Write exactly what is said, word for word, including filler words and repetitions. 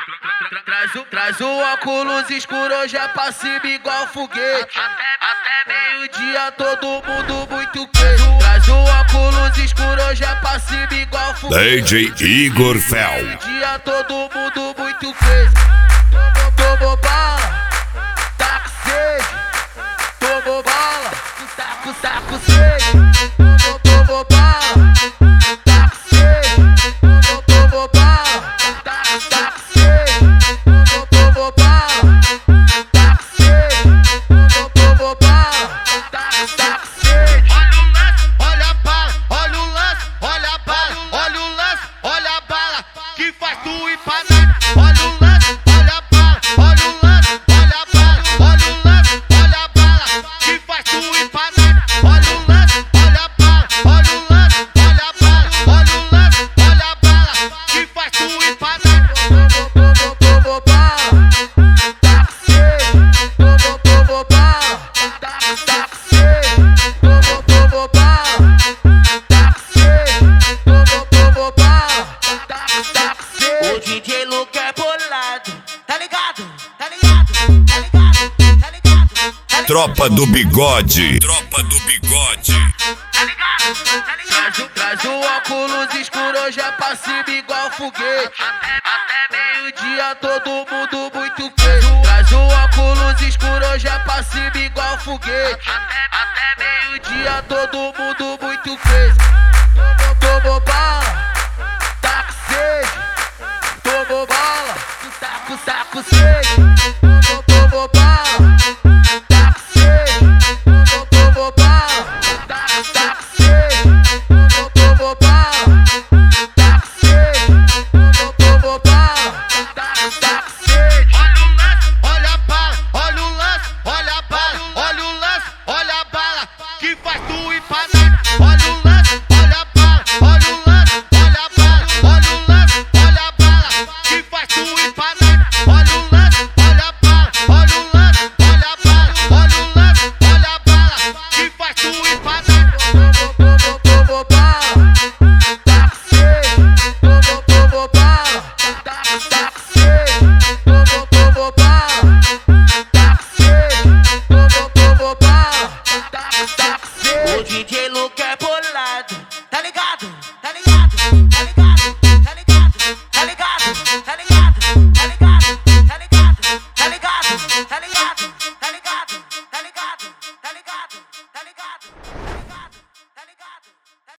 Traz o, traz o óculos escuro, hoje é pra cima igual foguete. Até meio-dia todo mundo muito queijo. Traz o óculos escuro, hoje é pra cima igual foguete. D J Igor Fel. Meio-dia todo mundo muito queijo. Tomou bala, tá com sede. Tomou bala, tá com, tá com sede. Tomou bala, tá com sede. Tomou bala, tá com, tá com sede. Tomou bala, tá com sede. Tomou bala, tá com, tá com sede. Olha o lance, olha a bala, olha o lance, olha a bala, olha o lance, olha a bala que faz tu ir pra nada. Olha o lance, olha a bala, olha o lance, olha a bala, olha o lance, olha a bala que faz tu ir pra nada. Olha o lance, olha a bala, olha o lance, olha a bala, olha o lance, olha a bala que faz tu ir pra nada. Tomou bala, tá com sede. Tomou bala, tá com, tá com sede. Tomou bala, tá com sede. Tomou bala, tá com, tá com sede. O D J Luke é bolado, tá ligado? Tá ligado? Tá ligado? Tá ligado? Tá ligado? Tropa do Bigode. Tropa do Bigode. Tá ligado? Tá ligado? Traz o, traz o óculos escuro, hoje é pra cima igual foguete. Até meio-dia todo mundo muito queijo. Traz o óculos escuro, hoje é pra cima igual foguete. Até meio-dia todo mundo muito queijo. Tomou bala, tá com sede. Tomou bala, tá com, tá com sede. Tomou bala, tá com sede. Tomou bala, tá com, tá com sede. Tomou bala, tá com sede. Tomou bala, tá com, tá com